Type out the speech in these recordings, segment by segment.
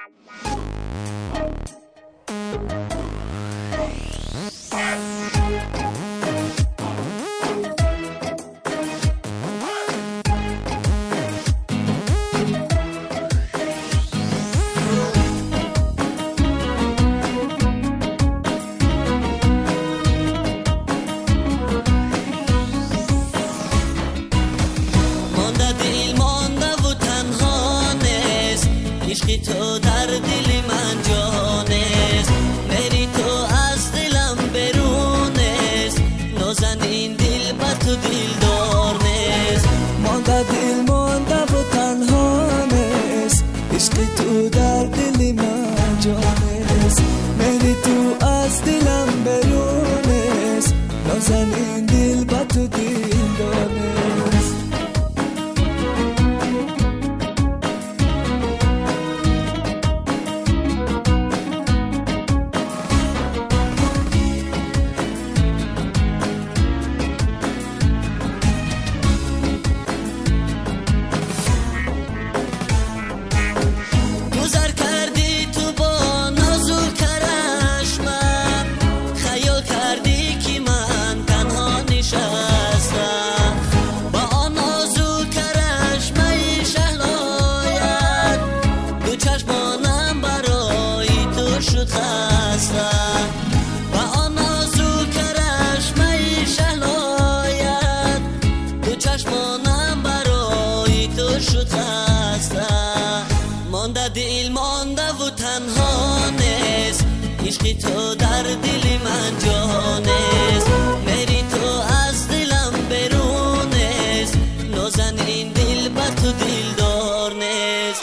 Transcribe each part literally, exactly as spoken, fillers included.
عشقی تو در دل من جانست، بری تو از دلم برونست، نازنین دل با تو دلدار نیست. مانده دل مانده و تنها نیست، عشقی تو در دل من جانست، بری تو از دلم برونست، نازنین دل با تو دلدار نیست. مانده دل مانده و تنها نیست، عشقی تو در دل من جانست، بری تو از دلم برونست، نازنین دل با تو دلدار نیست.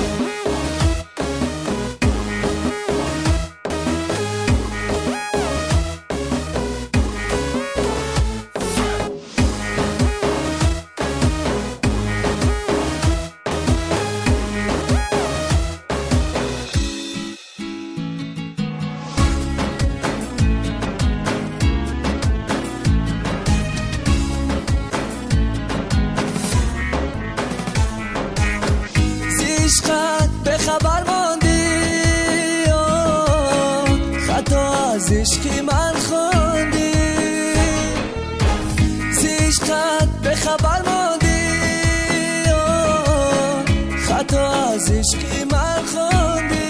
عشقت به خبر ماندی، خطا از عشقی من خوندی، عشقت به خبر ماندی، خطا از عشقی من خوندی،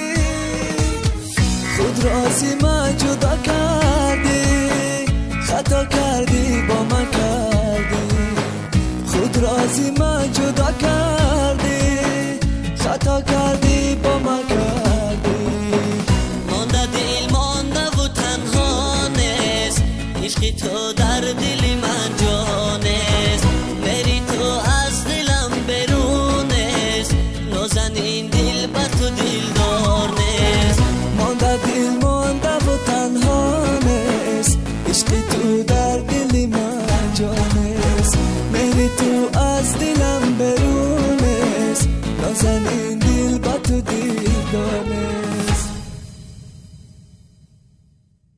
خود رازی من جدا کردی، خطا کردی با من کردی، خود رازی من جدا کردی، خطا کردی با من کردی. مانده دل مانده و تنها نیست، عشقی تو در دل